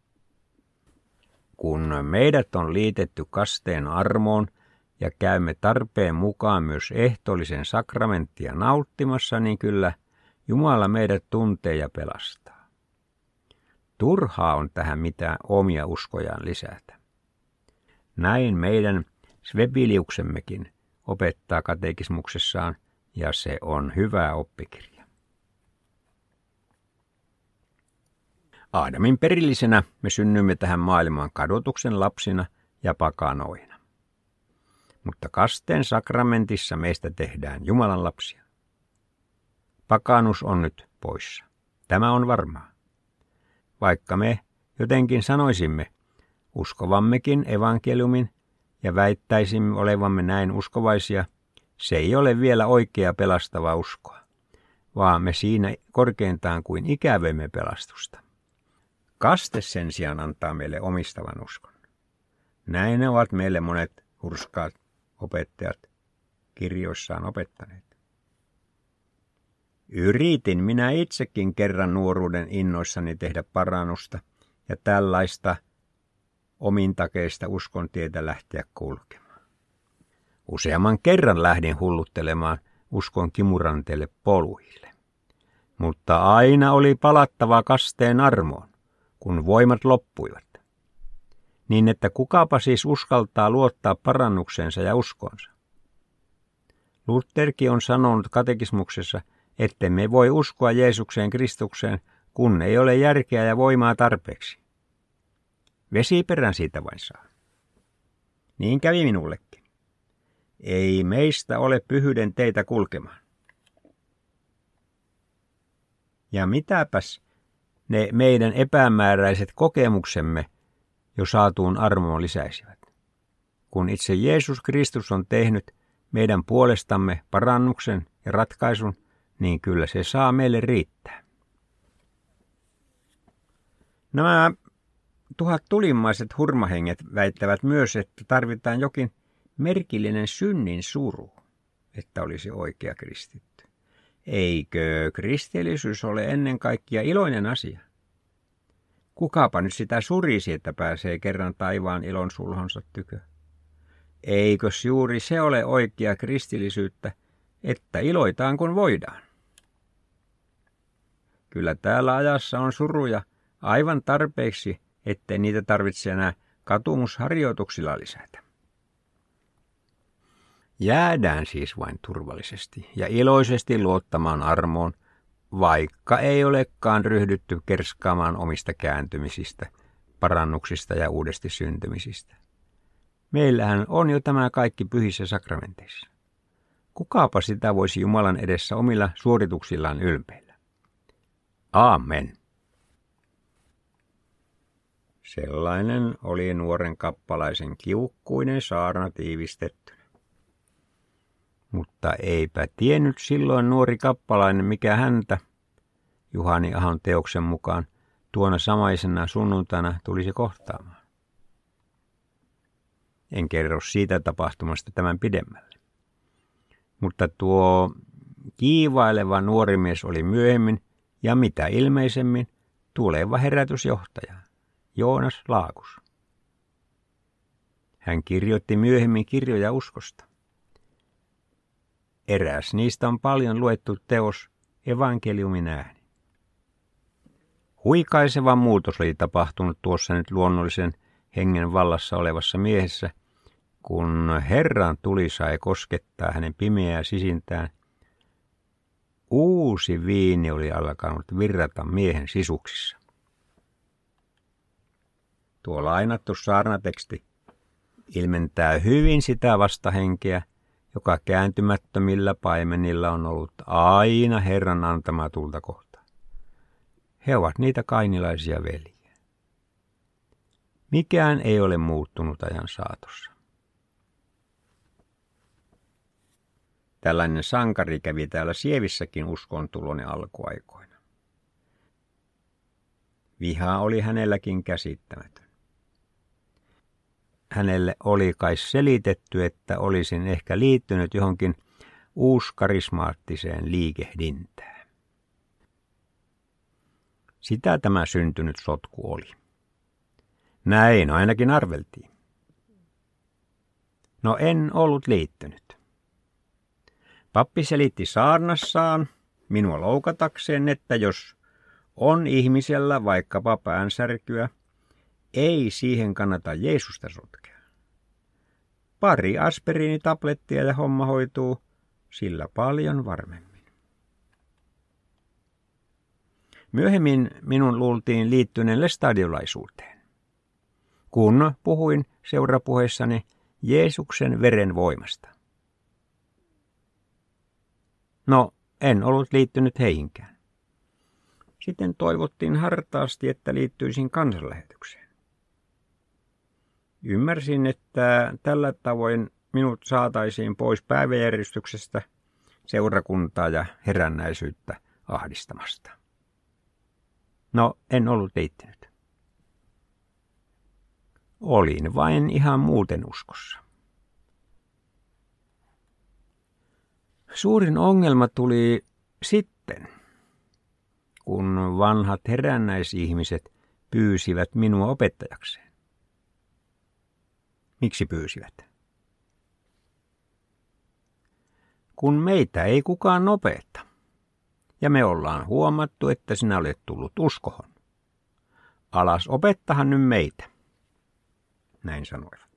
Kun meidät on liitetty kasteen armoon ja käymme tarpeen mukaan myös ehtoollisen sakramenttia nauttimassa, niin kyllä Jumala meidät tuntee ja pelastaa. Turhaa on tähän mitään omia uskojaan lisätä. Näin meidän Svepiliuksemmekin opettaa katekismuksessaan, ja se on hyvä oppikirja. Aadamin perillisenä me synnymme tähän maailmaan kadotuksen lapsina ja pakanoina. Mutta kasteen sakramentissa meistä tehdään Jumalan lapsia. Pakanus on nyt poissa. Tämä on varmaa. Vaikka me jotenkin sanoisimme uskovammekin evankeliumin ja väittäisimme olevamme näin uskovaisia, se ei ole vielä oikea pelastava uskoa, vaan me siinä korkeintaan kuin ikävöimme pelastusta. Kaste sen sijaan antaa meille omistavan uskon. Näin ne ovat meille monet hurskaat opettajat kirjoissaan opettaneet. Yritin minä itsekin kerran nuoruuden innoissani tehdä parannusta ja tällaista omintakeista uskontietä lähteä kulkemaan. Useamman kerran lähdin hulluttelemaan uskon kimuranteelle poluille, mutta aina oli palattava kasteen armoon, kun voimat loppuivat. niin että kukapa siis uskaltaa luottaa parannuksensa ja uskonsa. Lutherkin on sanonut katekismuksessa, ettemme voi uskoa Jeesukseen Kristukseen, kun ei ole järkeä ja voimaa tarpeeksi. Vesiperän siitä vain saa. Niin kävi minullekin. Ei meistä ole pyhyyden teitä kulkemaan. Ja mitäpäs ne meidän epämääräiset kokemuksemme jo saatuun armoon lisäisivät. Kun itse Jeesus Kristus on tehnyt meidän puolestamme parannuksen ja ratkaisun, niin kyllä se saa meille riittää. Nämä 1000 tulimmaiset hurmahenget väittävät myös, että tarvitaan jokin merkillinen synnin suru, että olisi oikea kristitty. Eikö kristillisyys ole ennen kaikkea iloinen asia? Kukapa nyt sitä surisi, että pääsee kerran taivaan ilon sulhonsa tykö? Eikös juuri se ole oikea kristillisyyttä, että iloitaan kun voidaan? Kyllä täällä ajassa on suruja aivan tarpeeksi, ettei niitä tarvitse enää katumusharjoituksilla lisätä. Jäädään siis vain turvallisesti ja iloisesti luottamaan armoon, vaikka ei olekaan ryhdytty kerskaamaan omista kääntymisistä, parannuksista ja uudesti syntymisistä. Meillähän on jo tämä kaikki pyhissä sakramenteissa. Kukapa sitä voisi Jumalan edessä omilla suorituksillaan ylpeillä. Aamen. Sellainen oli nuoren kappalaisen kiukkuinen saarna tiivistettynä. Mutta eipä tiennyt silloin nuori kappalainen, mikä häntä, Juhani Ahon teoksen mukaan, tuona samaisena sunnuntaina tulisi kohtaamaan. En kerro siitä tapahtumasta tämän pidemmälle. Mutta tuo kiivaileva nuori mies oli myöhemmin ja mitä ilmeisemmin tuleva herätysjohtaja, Joonas Laakus. Hän kirjoitti myöhemmin kirjoja uskosta. Eräs niistä on paljon luettu teos Evankeliumin ääni. Huikaiseva muutos oli tapahtunut tuossa nyt luonnollisen hengen vallassa olevassa miehessä, kun Herran tuli sai koskettaa hänen pimeää sisintään. Uusi viini oli alkanut virrata miehen sisuksissa. Tuo lainattu saarnateksti ilmentää hyvin sitä vastahenkeä, joka kääntymättömillä paimenilla on ollut aina Herran antamaa tulta kohtaan. He ovat niitä kainilaisia veljiä. Mikään ei ole muuttunut ajan saatossa. Tällainen sankari kävi täällä Sievissäkin uskontuloni alkuaikoina. Viha oli hänelläkin käsittämätön. Hänelle oli kai selitetty, että olisin ehkä liittynyt johonkin uuskarismaattiseen liikehdintään. Sitä tämä syntynyt sotku oli. Näin ainakin arveltiin. No en ollut liittynyt. Pappi selitti saarnassaan minua loukatakseen, että jos on ihmisellä vaikkapa päänsärkyä, ei siihen kannata Jeesusta sotkea. Pari aspiriinitablettia ja homma hoituu sillä paljon varmemmin. Myöhemmin minun luultiin liittyneen lestadiolaisuuteen, kun puhuin seurapuheessani Jeesuksen veren voimasta. No, en ollut liittynyt heihinkään. Sitten toivottiin hartaasti, että liittyisin kansanlähetykseen. Ymmärsin, että tällä tavoin minut saataisiin pois päiväjärjestyksestä, seurakuntaa ja herännäisyyttä ahdistamasta. No, en ollut liittynyt. Olin vain ihan muuten uskossa. Suurin ongelma tuli sitten, kun vanhat herännäisihmiset pyysivät minua opettajakseen. Miksi pyysivät? Kun meitä ei kukaan opeta, ja me ollaan huomattu, että sinä olet tullut uskohon. Alas opettahan nyt meitä. näin sanoivat.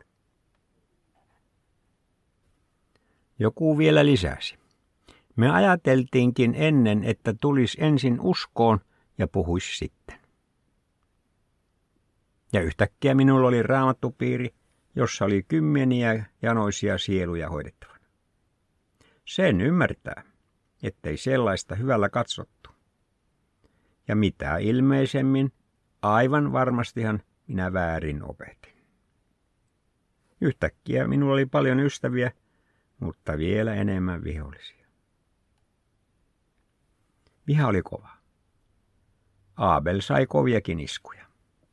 Joku vielä lisäsi. Me ajateltiinkin ennen, että tulisi ensin uskoon ja puhuisi sitten. Ja yhtäkkiä minulla oli raamattupiiri, jossa oli kymmeniä janoisia sieluja hoidettavana. Sen ymmärtää, ettei sellaista hyvällä katsottu. Ja mitä ilmeisemmin, aivan varmastihan minä väärin opetin. Yhtäkkiä minulla oli paljon ystäviä, mutta vielä enemmän vihollisia. Viha oli kova. Aabel sai koviakin iskuja.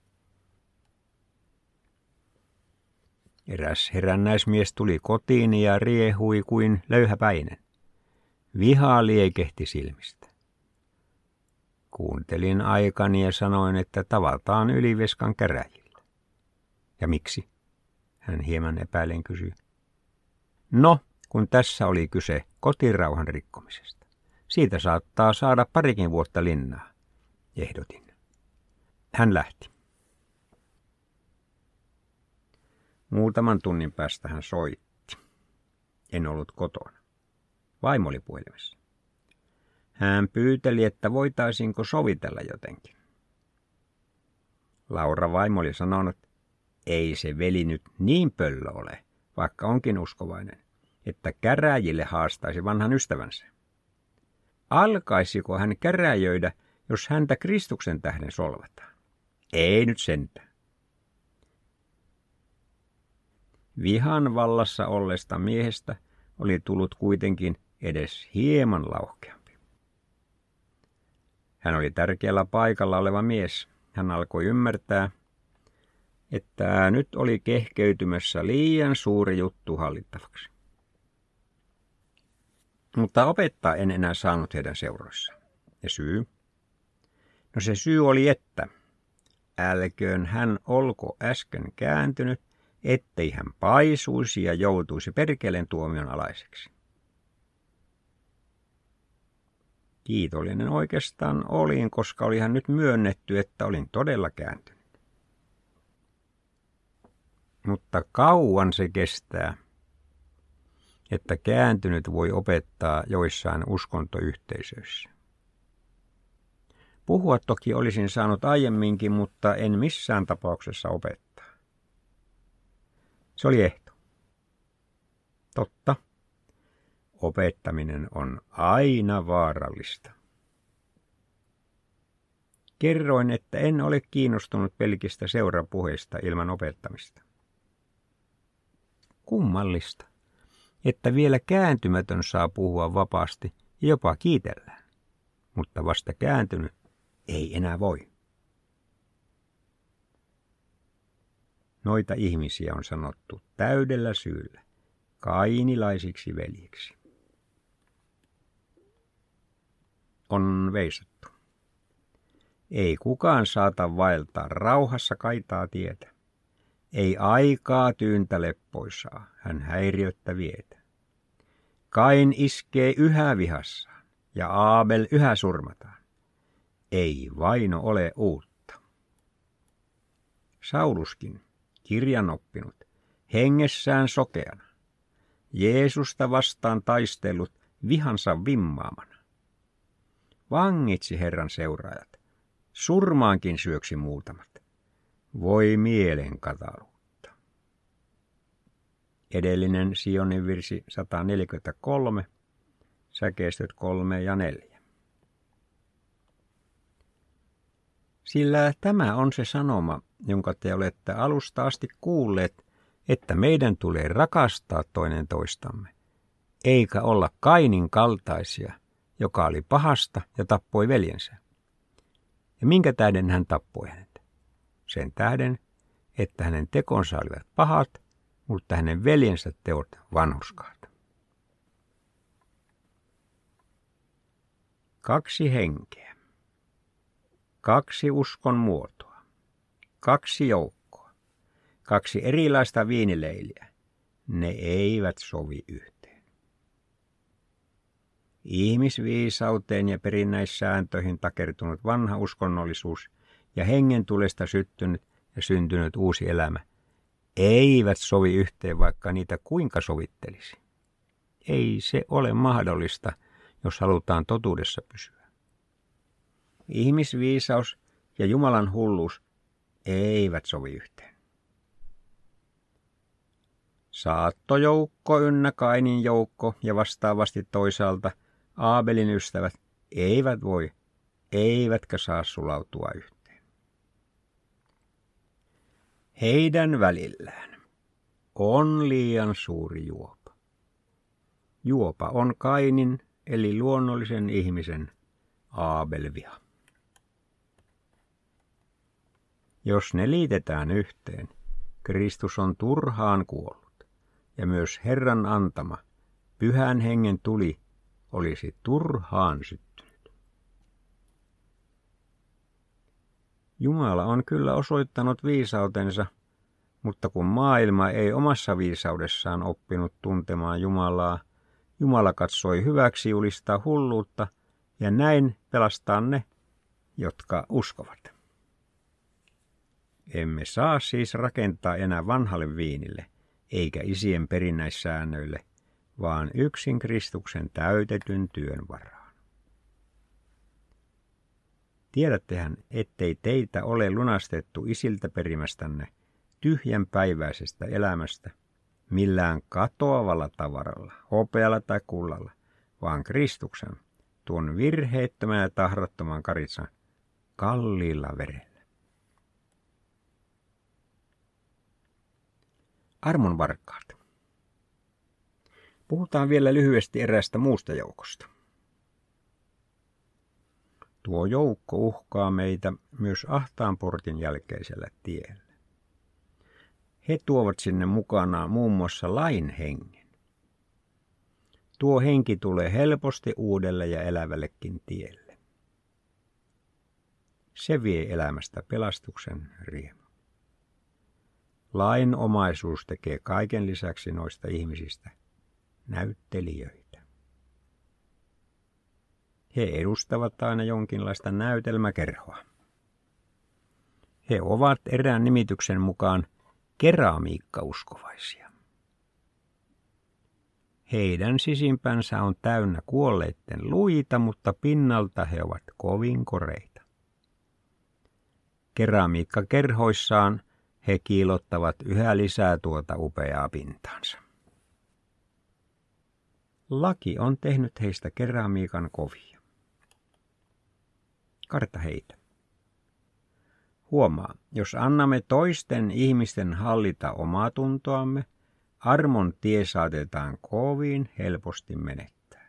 Eräs herännäismies tuli kotiin ja riehui kuin löyhäpäinen. Viha liekehti silmistä. Kuuntelin aikani ja sanoin, että tavataan Yliveskan käräjillä. Ja miksi? Hän hieman epäillen kysyi. No, kun tässä oli kyse kotirauhan rikkomisesta. Siitä saattaa saada parikin vuotta linnaa, ehdotin. Hän lähti. Muutaman tunnin päästä hän soitti. En ollut kotona. Vaimo oli puhelimessa. Hän pyyteli, että voitaisiinko sovitella jotenkin. Laura vaimo oli sanonut, ei se veli nyt niin pöllö ole, vaikka onkin uskovainen, että käräjille haastaisi vanhan ystävänsä. Alkaisiko hän käräjöidä, jos häntä Kristuksen tähden solvataan? Ei nyt sentään. Vihan vallassa olleesta miehestä oli tullut kuitenkin edes hieman lauhkeampi. Hän oli tärkeällä paikalla oleva mies. Hän alkoi ymmärtää, että nyt oli kehkeytymässä liian suuri juttu hallittavaksi. Mutta opettaa en enää saanut heidän seuroissaan. Ja syy? No se syy oli, että älköön hän olko äsken kääntynyt, ettei hän paisuisi ja joutuisi perkeleen tuomion alaiseksi. Kiitollinen oikeastaan olin, koska olihan nyt myönnetty, että olin todella kääntynyt. Mutta kauan se kestää, että kääntynyt voi opettaa joissain uskontoyhteisöissä. Puhua toki olisin saanut aiemminkin, mutta en missään tapauksessa opettaa. Se oli ehto. Totta. Opettaminen on aina vaarallista. Kerroin, että en ole kiinnostunut pelkistä seurapuheista ilman opettamista. Kummallista, että vielä kääntymätön saa puhua vapaasti ja jopa kiitellään, mutta vasta kääntynyt ei enää voi. Noita ihmisiä on sanottu täydellä syyllä kainilaisiksi veljiksi. On veisattu. Ei kukaan saata vaeltaa rauhassa kaitaa tietä. Ei aikaa tyyntä leppoisaa, hän häiriöttä vietä. Kain iskee yhä vihassaan ja Aabel yhä surmataan. Ei vaino ole uutta. Sauluskin, kirjanoppinut, hengessään sokeana, Jeesusta vastaan taistellut vihansa vimmaamana. Vangitsi Herran seuraajat, surmaankin syöksi muutamat. Voi mielen kataluutta. Edellinen Sionin virsi 143, säkeistöt 3 ja 4. Sillä tämä on se sanoma, jonka te olette alusta asti kuulleet, että meidän tulee rakastaa toinen toistamme, eikä olla Kainin kaltaisia, joka oli pahasta ja tappoi veljensä. Ja minkä tähden hän tappoi hänet? Sen tähden, että hänen tekonsa olivat pahat, mutta hänen veljensä teot vanhurskaat. 2 henkeä. 2 uskon muotoa. 2 joukkoa. 2 erilaista viinileiliä. Ne eivät sovi yhteen. Ihmisviisauteen ja perinnäissääntöihin takertunut vanha uskonnollisuus ja hengen tulesta syttynyt ja syntynyt uusi elämä eivät sovi yhteen, vaikka niitä kuinka sovittelisi. Ei se ole mahdollista, jos halutaan totuudessa pysyä. Ihmisviisaus ja Jumalan hulluus eivät sovi yhteen. Saattojoukko ynnä Kainin joukko ja vastaavasti toisaalta Aabelin ystävät eivät voi, eivätkä saa sulautua yhteen. Heidän välillään on liian suuri juopa. Juopa on Kainin eli luonnollisen ihmisen Aabelviha. Jos ne liitetään yhteen, Kristus on turhaan kuollut, ja myös Herran antama Pyhän Hengen tuli olisi turhaan syttynyt. Jumala on kyllä osoittanut viisautensa, mutta kun maailma ei omassa viisaudessaan oppinut tuntemaan Jumalaa, Jumala katsoi hyväksi julistaa hulluutta ja näin pelastaa ne, jotka uskovat. Emme saa siis rakentaa enää vanhalle viinille, eikä isien perinnäissäännöille, vaan yksin Kristuksen täytetyn työn varaan. Tiedättehän, ettei teitä ole lunastettu isiltä perimästänne tyhjänpäiväisestä elämästä millään katoavalla tavaralla, hopealla tai kullalla, vaan Kristuksen, tuon virheettömän ja tahrattoman karitsan, kalliilla verellä. Armon varkaat. Puhutaan vielä lyhyesti eräästä muusta joukosta. Tuo joukko uhkaa meitä myös ahtaan portin jälkeisellä tiellä. He tuovat sinne mukanaan muun muassa lain hengen. Tuo henki tulee helposti uudelle ja elävällekin tielle. Se vie elämästä pelastuksen riemun. Lainomaisuus tekee kaiken lisäksi noista ihmisistä näyttelijöitä. He edustavat aina jonkinlaista näytelmäkerhoa. He ovat erään nimityksen mukaan keramiikkauskovaisia. Heidän sisimpänsä on täynnä kuolleitten luita, mutta pinnalta he ovat kovin koreita. Keramiikkakerhoissaan he kiilottavat yhä lisää tuota upeaa pintaansa. Laki on tehnyt heistä keramiikan kovia. Karta heitä. Huomaa, jos annamme toisten ihmisten hallita omaa tuntoamme, armon tie saatetaan kovin helposti menettää.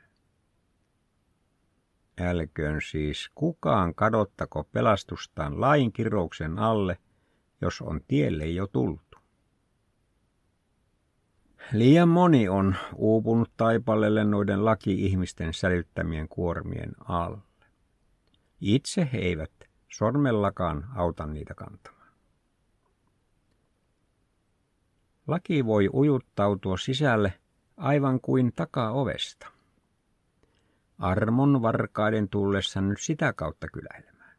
Älköön siis kukaan kadottako pelastustaan lain kirouksen alle, jos on tielle jo tultu. Liian moni on uupunut taipaleelle noiden laki-ihmisten sälyttämien kuormien alle. Itse he eivät sormellakaan auta niitä kantamaan. Laki voi ujuttautua sisälle aivan kuin takaovesta. Armon varkaiden tullessa nyt sitä kautta kyläilemään.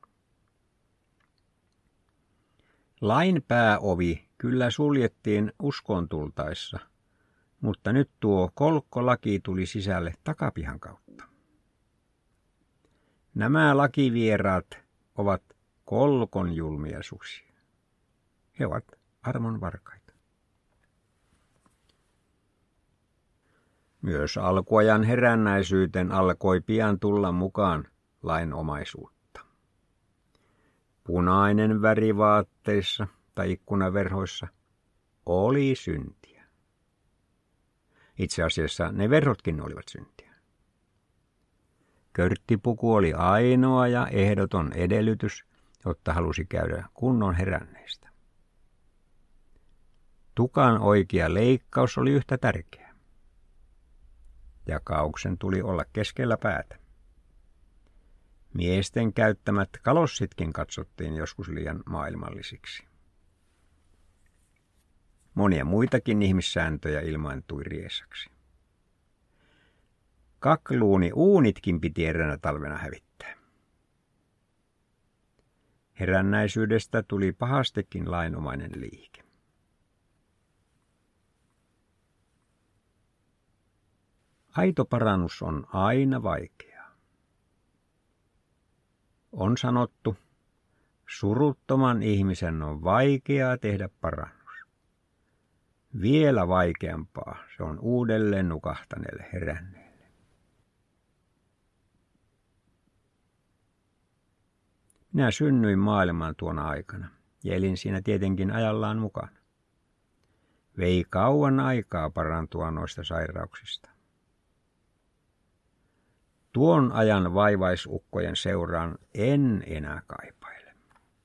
Lain pääovi kyllä suljettiin uskoon tultaessa, mutta nyt tuo kolkkolaki tuli sisälle takapihan kautta. Nämä lakivieraat ovat kolkon julmia susia. He ovat armon varkaita. Myös alkuajan herännäisyyteen alkoi pian tulla mukaan lainomaisuutta. Punainen väri vaatteissa tai ikkunaverhoissa oli syntiä. Itse asiassa ne verhotkin olivat syntiä. Körttipuku oli ainoa ja ehdoton edellytys, jotta halusi käydä kunnon heränneistä. Tukan oikea leikkaus oli yhtä tärkeä. Jakauksen tuli olla keskellä päätä. Miesten käyttämät kalossitkin katsottiin joskus liian maailmallisiksi. Monia muitakin ihmissääntöjä ilmaantui riesaksi. Kakluuni uunitkin piti eräänä talvena hävittää. Herännäisyydestä tuli pahastikin lainomainen liike. Aito parannus on aina vaikeaa. On sanottu, suruttoman ihmisen on vaikeaa tehdä parannus. Vielä vaikeampaa se on uudelleen nukahtaneelle heränneelle. Minä synnyin maailmaan tuona aikana ja elin siinä tietenkin ajallaan mukana. Vei kauan aikaa parantua noista sairauksista. Tuon ajan vaivaisukkojen seuraan en enää kaipaile.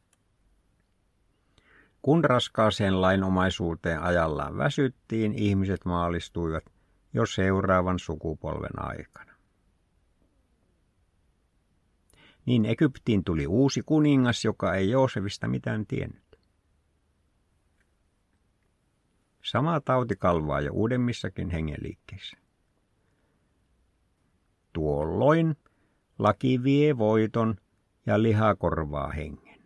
Kun raskaaseen lainomaisuuteen ajallaan väsyttiin, ihmiset maalistuivat jo seuraavan sukupolven aikana. Niin Egyptiin tuli uusi kuningas, joka ei Joosefista mitään tiennyt. Sama tauti kalvaa jo uudemmissakin hengenliikkeissä. Tuolloin laki vie voiton ja liha korvaa hengen.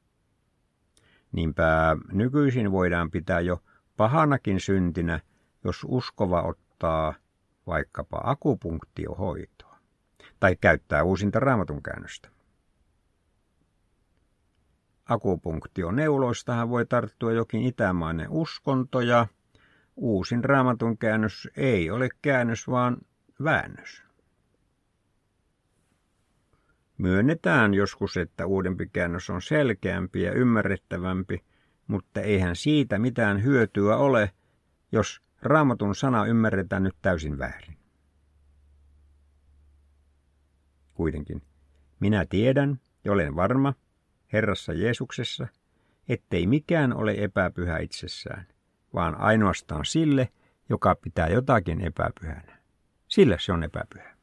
Niinpä nykyisin voidaan pitää jo pahanakin syntinä, jos uskova ottaa vaikkapa akupunktiohoitoa tai käyttää uusinta Raamatun käännöstä. Akupunktioneuloistahan voi tarttua jokin itämainen uskonto ja uusin Raamatun käännös ei ole käännös, vaan väännös. Myönnetään joskus, että uudempi käännös on selkeämpi ja ymmärrettävämpi, mutta eihän siitä mitään hyötyä ole, jos Raamatun sana ymmärretään nyt täysin väärin. Kuitenkin minä tiedän ja olen varma Herrassa Jeesuksessa, ettei mikään ole epäpyhä itsessään, vaan ainoastaan sille, joka pitää jotakin epäpyhänä. Sillä se on epäpyhä.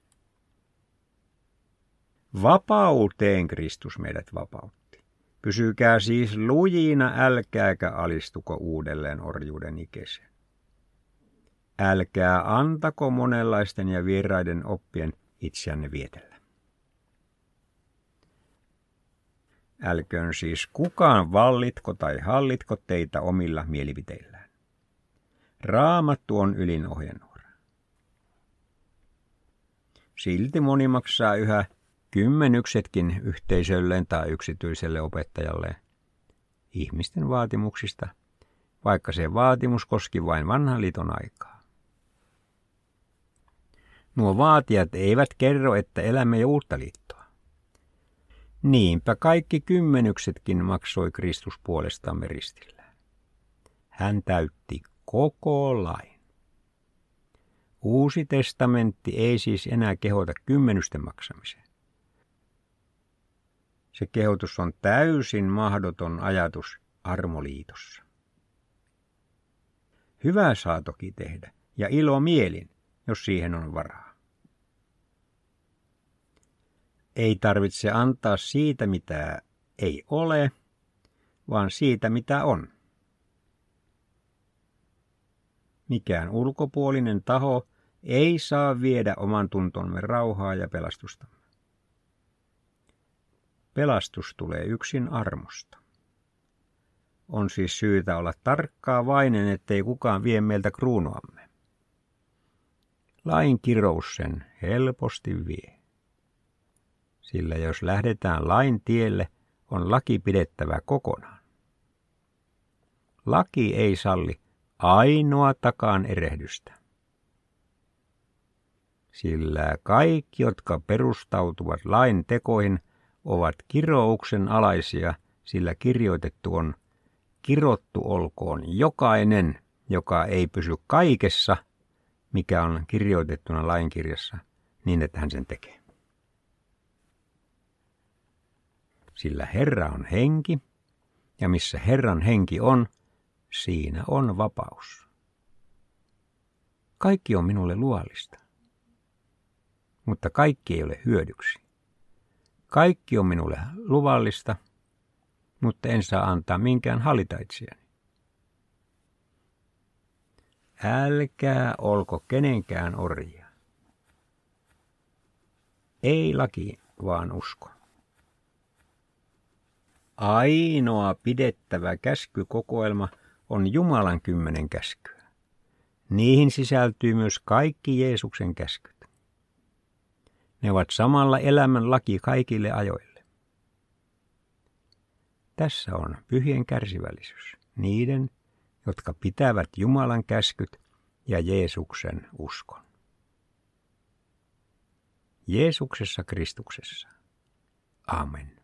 Vapauteen Kristus meidät vapautti. Pysykää siis lujina, älkääkä alistuko uudelleen orjuuden ikeeseen. Älkää antako monenlaisten ja vieraiden oppien itseänne vietellä. Älköön siis kukaan vallitko tai hallitko teitä omilla mielipiteillään. Raamattu on ylin ohjenuora. Silti moni maksaa yhä kymmenyksetkin yhteisölleen tai yksityiselle opettajalle ihmisten vaatimuksista, vaikka se vaatimus koski vain vanhan liiton aikaa. Nuo vaatijat eivät kerro, että elämme jo uutta liittoa. Niinpä kaikki kymmenyksetkin maksoi Kristus puolestamme ristillään. Hän täytti koko lain. Uusi testamentti ei siis enää kehota kymmenysten maksamiseen. Se kehotus on täysin mahdoton ajatus armoliitossa. Hyvää saa toki tehdä ja ilo mielin, jos siihen on varaa. Ei tarvitse antaa siitä, mitä ei ole, vaan siitä, mitä on. Mikään ulkopuolinen taho ei saa viedä oman tuntomme rauhaa ja pelastustamme. Pelastus tulee yksin armosta. On siis syytä olla tarkkaavainen, ettei kukaan vie meiltä kruunuamme. Lain kirous sen helposti vie. Sillä jos lähdetään lain tielle, on laki pidettävä kokonaan. Laki ei salli ainoatakaan erehdystä. Sillä kaikki, jotka perustautuvat lain tekoihin, ovat kirouksen alaisia, sillä kirjoitettu on, kirottu olkoon jokainen, joka ei pysy kaikessa, mikä on kirjoitettuna lainkirjassa, niin että hän sen tekee. Sillä Herra on henki, ja missä Herran henki on, siinä on vapaus. Kaikki on minulle luallista, mutta kaikki ei ole hyödyksi. Kaikki on minulle luvallista, mutta en saa antaa minkään hallita itseäni. Älkää olko kenenkään orjia. Ei laki, vaan usko. Ainoa pidettävä käskykokoelma on Jumalan 10 käskyä. Niihin sisältyy myös kaikki Jeesuksen käskyt. Ne ovat samalla elämän laki kaikille ajoille. Tässä on pyhien kärsivällisyys niiden, jotka pitävät Jumalan käskyt ja Jeesuksen uskon. Jeesuksessa Kristuksessa. Amen.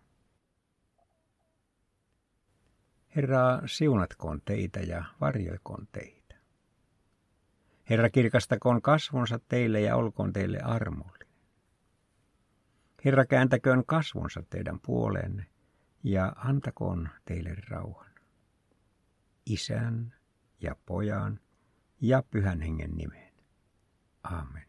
Herra, siunatkoon teitä ja varjelkoon teitä. Herra, kirkastakoon kasvonsa teille ja olkoon teille armollinen. Herra, kääntäköön kasvonsa teidän puoleenne ja antakoon teille rauhan. Isän ja Pojan ja Pyhän Hengen nimeen. Amen.